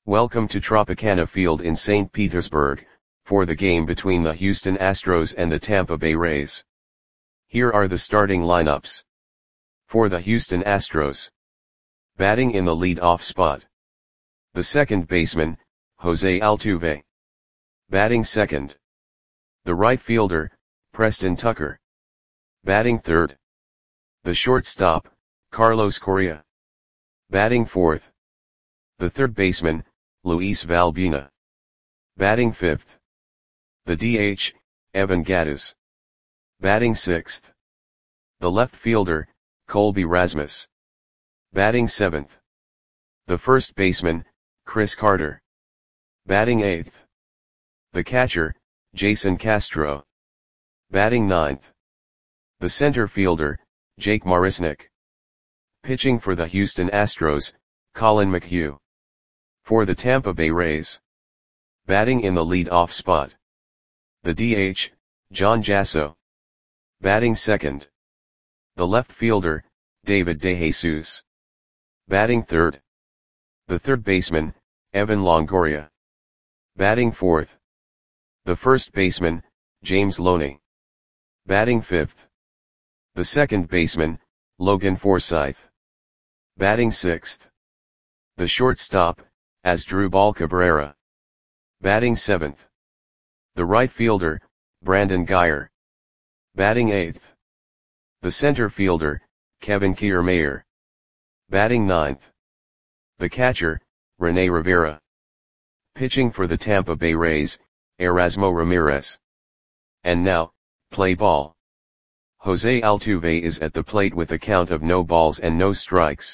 Welcome to Tropicana Field in St. Petersburg, for the game between the Houston Astros and the Tampa Bay Rays. Here are the starting lineups. For the Houston Astros. Batting in the lead-off spot. The second baseman, Jose Altuve. Batting second. The right fielder, Preston Tucker. Batting third. The shortstop, Carlos Correa. Batting fourth. The third baseman, Luis Valbuena. Batting fifth. The DH, Evan Gattis. Batting sixth. The left fielder, Colby Rasmus. Batting seventh. The first baseman, Chris Carter. Batting eighth. The catcher, Jason Castro. Batting ninth. The center fielder, Jake Marisnick. Pitching for the Houston Astros, Collin McHugh. For the Tampa Bay Rays. Batting in the lead-off spot. The DH, John Jasso. Batting second. The left fielder, David DeJesus. Batting third. The third baseman, Evan Longoria. Batting fourth. The first baseman, James Loney. Batting fifth. The second baseman, Logan Forsythe. Batting sixth. The shortstop, Asdrubal Cabrera. Batting seventh. The right fielder, Brandon Guyer. Batting eighth. The center fielder, Kevin Kiermaier. Batting ninth. The catcher, Rene Rivera. Pitching for the Tampa Bay Rays, Erasmo Ramirez. And now, play ball. Jose Altuve is at the plate with a count of no balls and no strikes.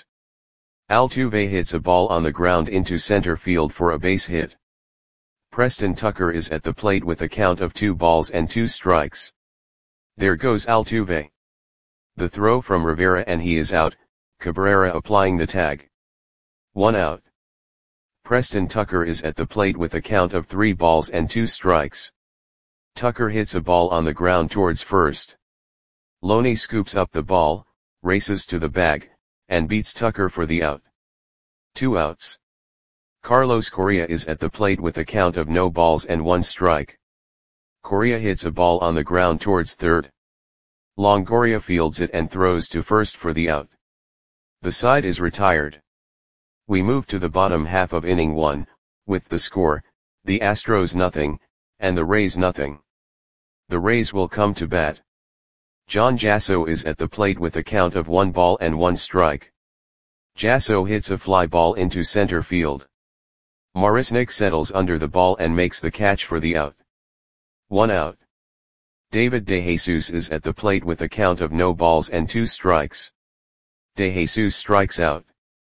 Altuve hits a ball on the ground into center field for a base hit. Preston Tucker is at the plate with a count of 2 balls and 2 strikes. There goes Altuve. The throw from Rivera and he is out, Cabrera applying the tag. 1 out. Preston Tucker is at the plate with a count of 3 balls and 2 strikes. Tucker hits a ball on the ground towards first. Loney scoops up the ball, races to the bag, and beats Tucker for the out. 2 outs. Carlos Correa is at the plate with a count of no balls and 1 strike. Correa hits a ball on the ground towards third. Longoria fields it and throws to first for the out. The side is retired. We move to the bottom half of inning 1, with the score, the Astros nothing, and the Rays nothing. The Rays will come to bat. John Jasso is at the plate with a count of 1 ball and 1 strike. Jasso hits a fly ball into center field. Marisnick settles under the ball and makes the catch for the out. 1 out. David DeJesus is at the plate with a count of no balls and 2 strikes. DeJesus strikes out.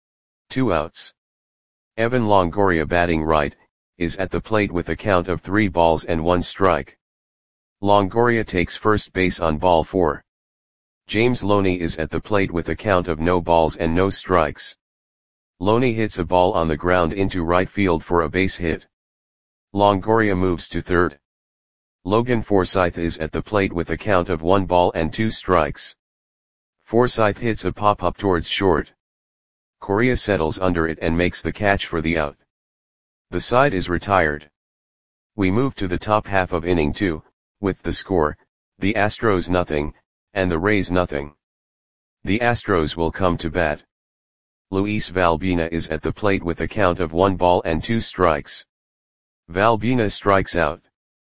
2 outs. Evan Longoria batting right, is at the plate with a count of 3 balls and 1 strike. Longoria takes first base on ball 4. James Loney is at the plate with a count of no balls and no strikes. Loney hits a ball on the ground into right field for a base hit. Longoria moves to third. Logan Forsythe is at the plate with a count of 1 ball and 2 strikes. Forsythe hits a pop-up towards short. Correa settles under it and makes the catch for the out. The side is retired. We move to the top half of inning 2, with the score, the Astros nothing, and the Rays nothing. The Astros will come to bat. Luis Valbuena is at the plate with a count of 1 ball and 2 strikes. Valbuena strikes out.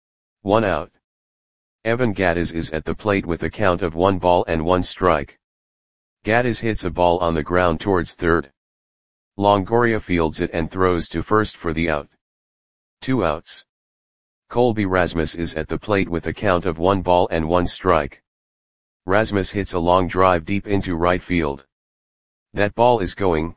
1 out. Evan Gattis is at the plate with a count of 1 ball and 1 strike. Gattis hits a ball on the ground towards third. Longoria fields it and throws to first for the out. 2 outs. Colby Rasmus is at the plate with a count of 1 ball and 1 strike. Rasmus hits a long drive deep into right field. That ball is gone.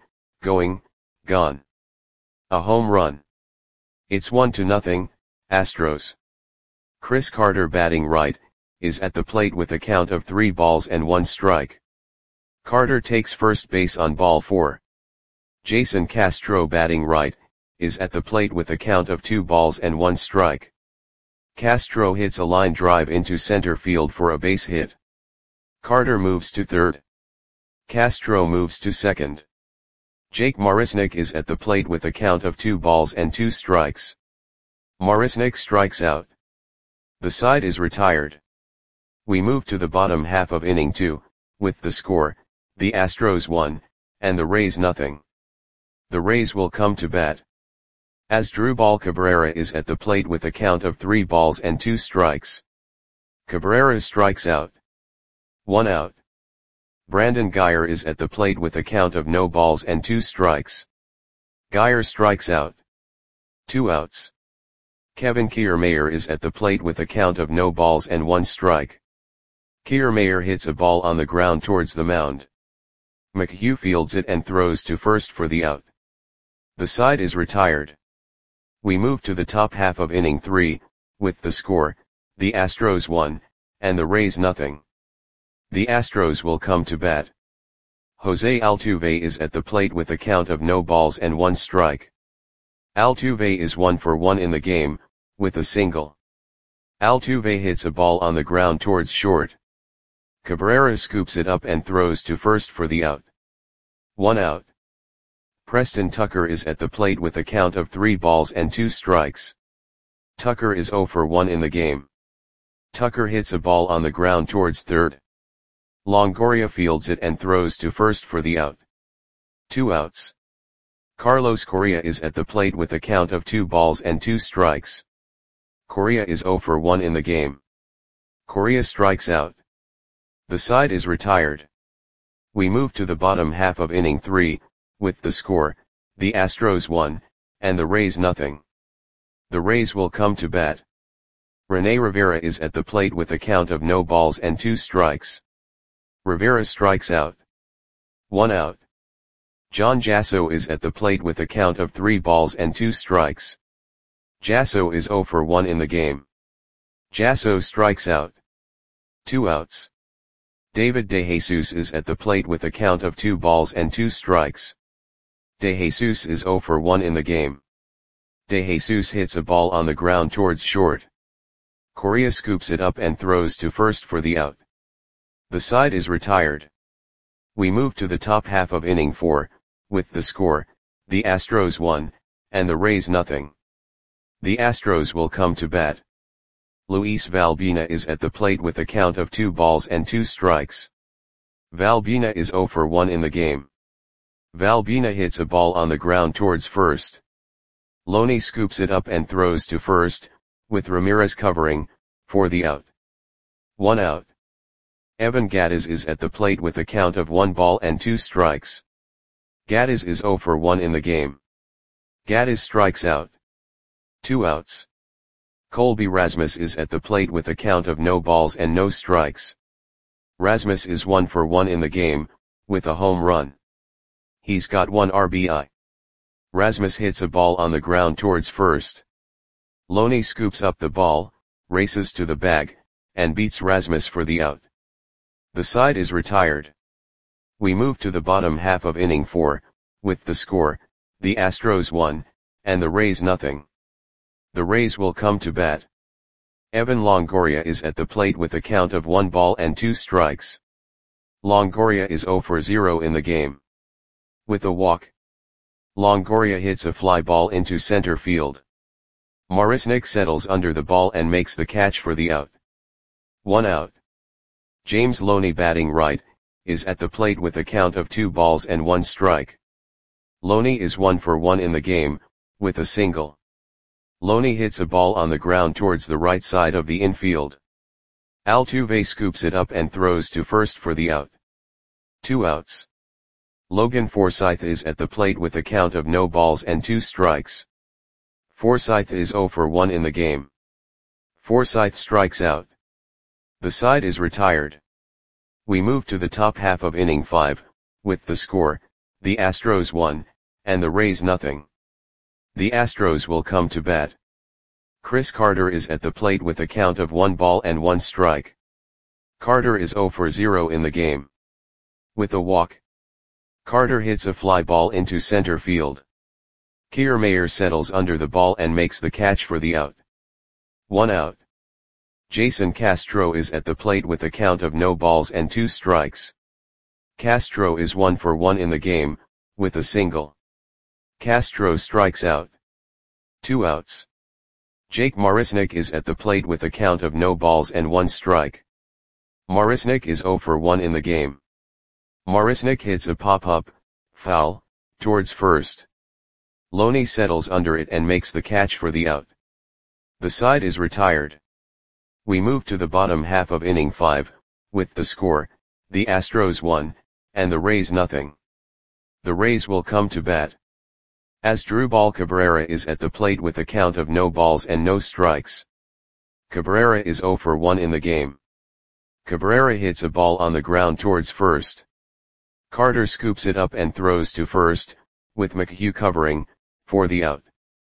A home run. It's 1-0, Astros. Chris Carter batting right, is at the plate with a count of 3 balls and 1 strike. Carter takes first base on ball 4. Jason Castro batting right, is at the plate with a count of 2 balls and 1 strike. Castro hits a line drive into center field for a base hit. Carter moves to third. Castro moves to second. Jake Marisnick is at the plate with a count of 2 balls and 2 strikes. Marisnick strikes out. The side is retired. We move to the bottom half of inning 2, with the score, the Astros 1, and the Rays nothing. The Rays will come to bat. Asdrubal Cabrera is at the plate with a count of 3 balls and 2 strikes. Cabrera strikes out. 1 out. Brandon Guyer is at the plate with a count of no balls and 2 strikes. Guyer strikes out. 2 outs. Kevin Kiermaier is at the plate with a count of no balls and 1 strike. Kiermaier hits a ball on the ground towards the mound. McHugh fields it and throws to first for the out. The side is retired. We move to the top half of inning 3, with the score, the Astros 1, and the Rays nothing. The Astros will come to bat. Jose Altuve is at the plate with a count of no balls and 1 strike. Altuve is 1 for 1 in the game, with a single. Altuve hits a ball on the ground towards short. Cabrera scoops it up and throws to first for the out. 1 out. Preston Tucker is at the plate with a count of 3 balls and 2 strikes. Tucker is 0 for 1 in the game. Tucker hits a ball on the ground towards third. Longoria fields it and throws to first for the out. 2 outs. Carlos Correa is at the plate with a count of 2 balls and 2 strikes. Correa is 0 for 1 in the game. Correa strikes out. The side is retired. We move to the bottom half of inning 3, with the score, the Astros 1, and the Rays nothing. The Rays will come to bat. Rene Rivera is at the plate with a count of no balls and 2 strikes. Rivera strikes out. 1 out. John Jasso is at the plate with a count of 3 balls and 2 strikes. Jasso is 0 for 1 in the game. Jasso strikes out. 2 outs. David DeJesus is at the plate with a count of 2 balls and 2 strikes. DeJesus is 0 for 1 in the game. DeJesus hits a ball on the ground towards short. Correa scoops it up and throws to first for the out. The side is retired. We move to the top half of inning 4, with the score, the Astros 1, and the Rays nothing. The Astros will come to bat. Luis Valbuena is at the plate with a count of 2 balls and 2 strikes. Valbuena is 0 for 1 in the game. Valbuena hits a ball on the ground towards first. Loney scoops it up and throws to first, with Ramirez covering, for the out. 1 out. Evan Gattis is at the plate with a count of 1 ball and 2 strikes. Gattis is 0 for 1 in the game. Gattis strikes out. 2 outs. Colby Rasmus is at the plate with a count of no balls and no strikes. Rasmus is 1 for 1 in the game, with a home run. He's got 1 RBI. Rasmus hits a ball on the ground towards first. Loney scoops up the ball, races to the bag, and beats Rasmus for the out. The side is retired. We move to the bottom half of inning 4, with the score, the Astros 1, and the Rays nothing. The Rays will come to bat. Evan Longoria is at the plate with a count of 1 ball and 2 strikes. Longoria is 0 for 0 in the game. With a walk, Longoria hits a fly ball into center field. Marisnick settles under the ball and makes the catch for the out. 1 out. James Loney, batting right, is at the plate with a count of 2 balls and 1 strike. Loney is 1 for 1 in the game, with a single. Loney hits a ball on the ground towards the right side of the infield. Altuve scoops it up and throws to first for the out. 2 outs. Logan Forsythe is at the plate with a count of no balls and 2 strikes. Forsythe is 0 for 1 in the game. Forsythe strikes out. The side is retired. We move to the top half of inning 5, with the score, the Astros 1, and the Rays nothing. The Astros will come to bat. Chris Carter is at the plate with a count of 1 ball and 1 strike. Carter is 0 for 0 in the game. With a walk, Carter hits a fly ball into center field. Kiermaier settles under the ball and makes the catch for the out. 1 out. Jason Castro is at the plate with a count of no balls and 2 strikes. Castro is 1 for 1 in the game, with a single. Castro strikes out. 2 outs. Jake Marisnick is at the plate with a count of no balls and 1 strike. Marisnick is 0 for 1 in the game. Marisnick hits a pop-up, foul, towards first. Loney settles under it and makes the catch for the out. The side is retired. We move to the bottom half of inning 5, with the score, the Astros 1, and the Rays nothing. The Rays will come to bat. Asdrubal Cabrera is at the plate with a count of no balls and no strikes. Cabrera is 0 for 1 in the game. Cabrera hits a ball on the ground towards first. Carter scoops it up and throws to first, with McHugh covering, for the out.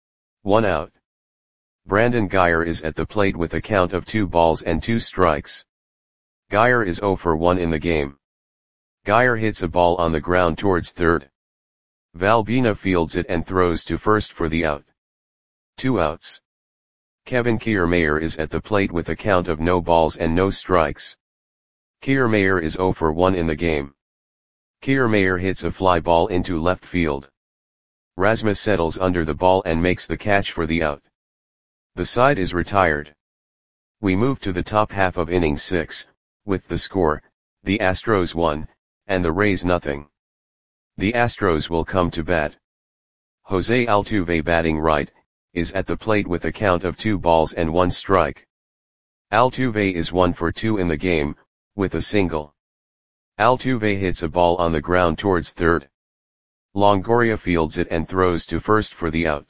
1 out. Brandon Guyer is at the plate with a count of 2 balls and 2 strikes. Guyer is 0 for 1 in the game. Guyer hits a ball on the ground towards third. Valbina fields it and throws to first for the out. 2 outs. Kevin Kiermaier is at the plate with a count of no balls and no strikes. Kiermaier is 0 for 1 in the game. Kiermaier hits a fly ball into left field. Rasmus settles under the ball and makes the catch for the out. The side is retired. We move to the top half of inning 6, with the score, the Astros 1, and the Rays nothing. The Astros will come to bat. Jose Altuve batting right, is at the plate with a count of 2 balls and 1 strike. Altuve is 1 for 2 in the game, with a single. Altuve hits a ball on the ground towards third. Longoria fields it and throws to first for the out.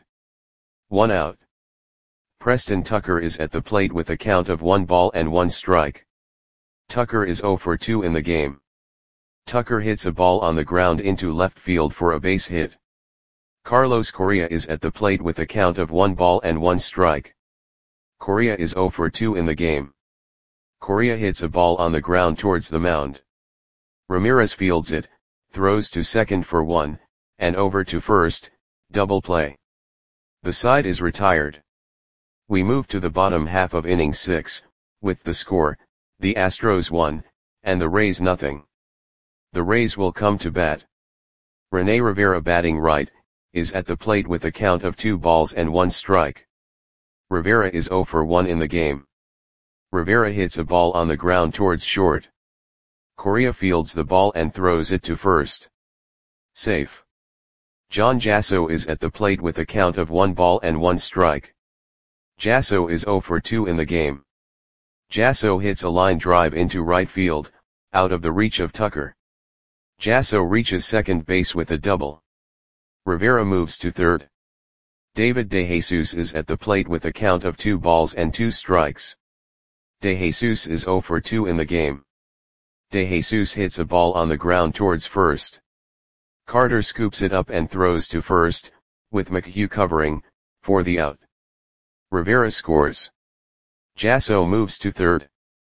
1 out. Preston Tucker is at the plate with a count of 1 ball and 1 strike. Tucker is 0 for 2 in the game. Tucker hits a ball on the ground into left field for a base hit. Carlos Correa is at the plate with a count of 1 ball and 1 strike. Correa is 0 for 2 in the game. Correa hits a ball on the ground towards the mound. Ramirez fields it, throws to second for 1, and over to first, double play. The side is retired. We move to the bottom half of inning 6, with the score, the Astros 1, and the Rays nothing. The Rays will come to bat. Rene Rivera batting right, is at the plate with a count of 2 balls and 1 strike. Rivera is 0 for 1 in the game. Rivera hits a ball on the ground towards short. Correa fields the ball and throws it to first. Safe. John Jasso is at the plate with a count of 1 ball and 1 strike. Jasso is 0 for 2 in the game. Jasso hits a line drive into right field, out of the reach of Tucker. Jasso reaches second base with a double. Rivera moves to third. David DeJesus is at the plate with a count of 2 balls and 2 strikes. DeJesus is 0 for 2 in the game. DeJesus hits a ball on the ground towards first. Carter scoops it up and throws to first, with McHugh covering, for the out. Rivera scores. Jasso moves to third.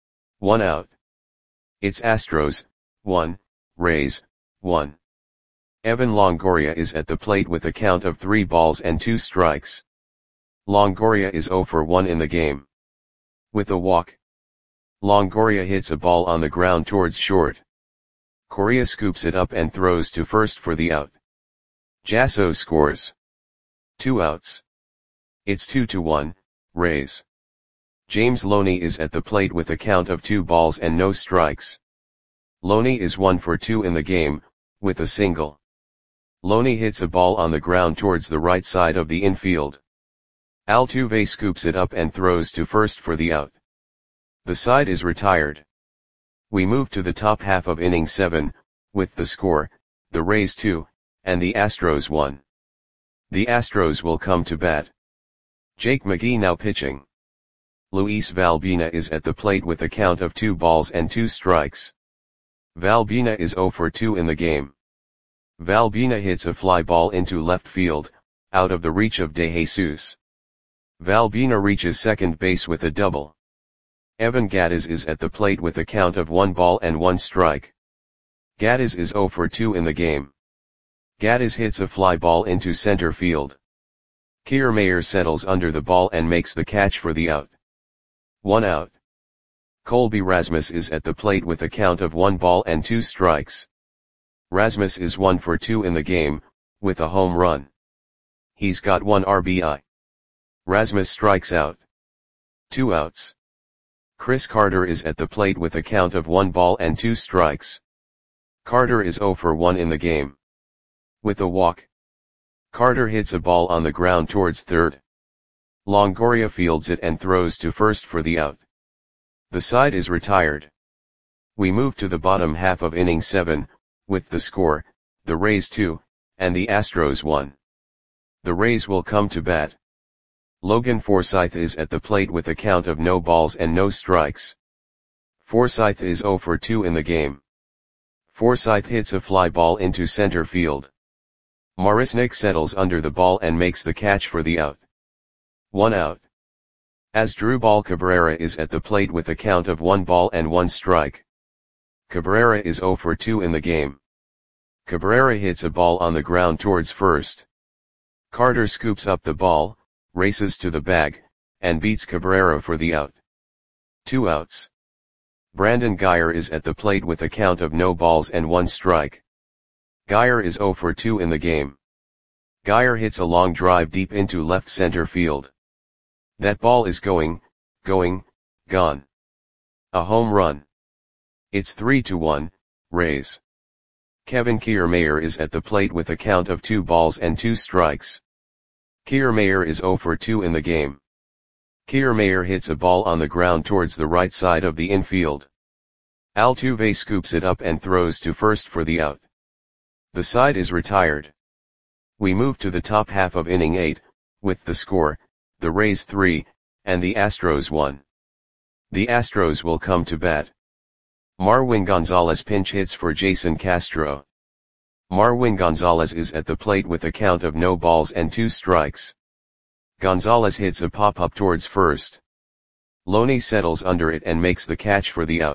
1 out. It's Astros, 1, Rays, 1. Evan Longoria is at the plate with a count of 3 balls and 2 strikes. Longoria is 0 for 1 in the game. With a walk. Longoria hits a ball on the ground towards short. Correa scoops it up and throws to first for the out. Jasso scores. 2 outs. It's 2-1, Rays. James Loney is at the plate with a count of 2 balls and no strikes. Loney is 1 for 2 in the game, with a single. Loney hits a ball on the ground towards the right side of the infield. Altuve scoops it up and throws to first for the out. The side is retired. We move to the top half of inning 7, with the score, the Rays 2, and the Astros 1. The Astros will come to bat. Jake McGee now pitching. Luis Valbina is at the plate with a count of 2 balls and 2 strikes. Valbina is 0 for 2 in the game. Valbina hits a fly ball into left field, out of the reach of DeJesus. Valbina reaches second base with a double. Evan Gattis is at the plate with a count of 1 ball and 1 strike. Gattis is 0 for 2 in the game. Gattis hits a fly ball into center field. Kiermaier settles under the ball and makes the catch for the out. 1 out. Colby Rasmus is at the plate with a count of 1 ball and 2 strikes. Rasmus is 1 for 2 in the game, with a home run. He's got 1 RBI. Rasmus strikes out. 2 outs. Chris Carter is at the plate with a count of 1 ball and 2 strikes. Carter is 0 for 1 in the game. With a walk. Carter hits a ball on the ground towards third. Longoria fields it and throws to first for the out. The side is retired. We move to the bottom half of inning 7, with the score, the Rays 2, and the Astros 1. The Rays will come to bat. Logan Forsythe is at the plate with a count of no balls and no strikes. Forsythe is 0 for 2 in the game. Forsythe hits a fly ball into center field. Marisnick settles under the ball and makes the catch for the out. 1 out. Asdrubal Cabrera is at the plate with a count of 1 ball and 1 strike. Cabrera is 0 for 2 in the game. Cabrera hits a ball on the ground towards first. Carter scoops up the ball, races to the bag, and beats Cabrera for the out. 2 outs. Brandon Guyer is at the plate with a count of no balls and 1 strike. Guyer is 0 for 2 in the game. Guyer hits a long drive deep into left center field. That ball is gone. A home run. It's 3-1, Rays. Kevin Kiermaier is at the plate with a count of 2 balls and 2 strikes. Kiermaier is 0 for 2 in the game. Kiermaier hits a ball on the ground towards the right side of the infield. Altuve scoops it up and throws to first for the out. The side is retired. We move to the top half of inning 8, with the score, the Rays 3, and the Astros 1. The Astros will come to bat. Marwin Gonzalez pinch hits for Jason Castro. Marwin Gonzalez is at the plate with a count of no balls and 2 strikes. Gonzalez hits a pop-up towards first. Loney settles under it and makes the catch for the out.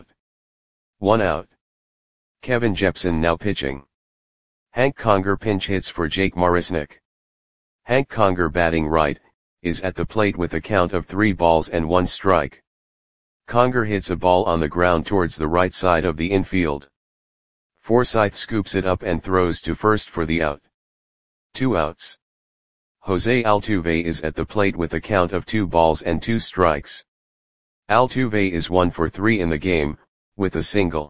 1 out. Kevin Jepson now pitching. Hank Conger pinch hits for Jake Marisnick. Hank Conger batting right, is at the plate with a count of 3 balls and 1 strike. Conger hits a ball on the ground towards the right side of the infield. Forsythe scoops it up and throws to first for the out. 2 outs. Jose Altuve is at the plate with a count of 2 balls and 2 strikes. Altuve is 1 for 3 in the game, with a single.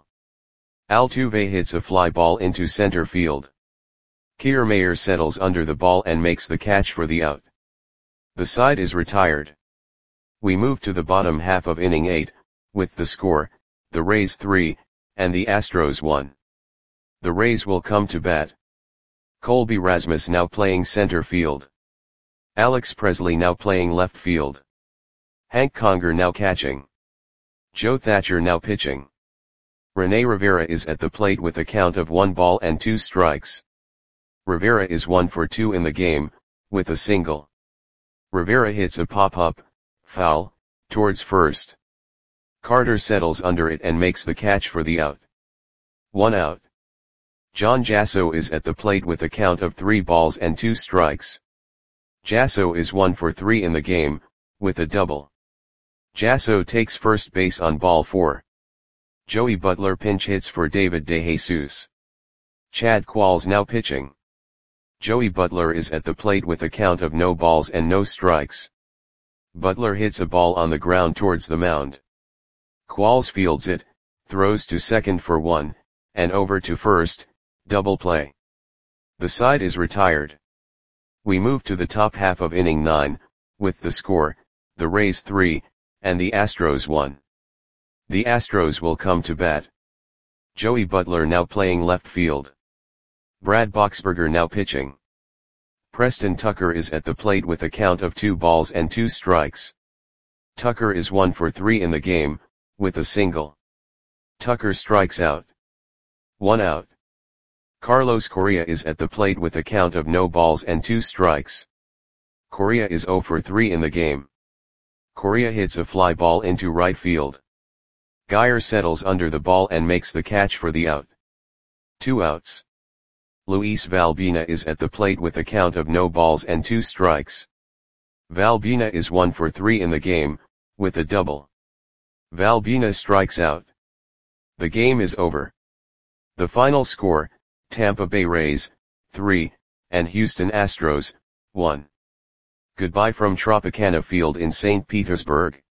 Altuve hits a fly ball into center field. Kiermaier settles under the ball and makes the catch for the out. The side is retired. We move to the bottom half of inning 8, with the score, the Rays 3, and the Astros 1. The Rays will come to bat. Colby Rasmus now playing center field. Alex Presley now playing left field. Hank Conger now catching. Joe Thatcher now pitching. Rene Rivera is at the plate with a count of 1 ball and 2 strikes. Rivera is 1 for 2 in the game, with a single. Rivera hits a pop-up, foul, towards first. Carter settles under it and makes the catch for the out. 1 out. John Jasso is at the plate with a count of 3 balls and 2 strikes. Jasso is 1 for 3 in the game, with a double. Jasso takes first base on ball 4. Joey Butler pinch hits for David DeJesus. Chad Qualls now pitching. Joey Butler is at the plate with a count of no balls and no strikes. Butler hits a ball on the ground towards the mound. Qualls fields it, throws to second for 1, and over to first, double play. The side is retired. We move to the top half of inning 9, with the score, the Rays 3, and the Astros 1. The Astros will come to bat. Joey Butler now playing left field. Brad Boxberger now pitching. Preston Tucker is at the plate with a count of 2 balls and 2 strikes. Tucker is 1 for 3 in the game, with a single. Tucker strikes out. 1 out. Carlos Correa is at the plate with a count of no balls and 2 strikes. Correa is 0 for 3 in the game. Correa hits a fly ball into right field. Guyer settles under the ball and makes the catch for the out. 2 outs. Luis Valbina is at the plate with a count of no balls and 2 strikes. Valbina is 1 for 3 in the game, with a double. Valbina strikes out. The game is over. The final score, Tampa Bay Rays, 3, and Houston Astros, 1. Goodbye from Tropicana Field in St. Petersburg.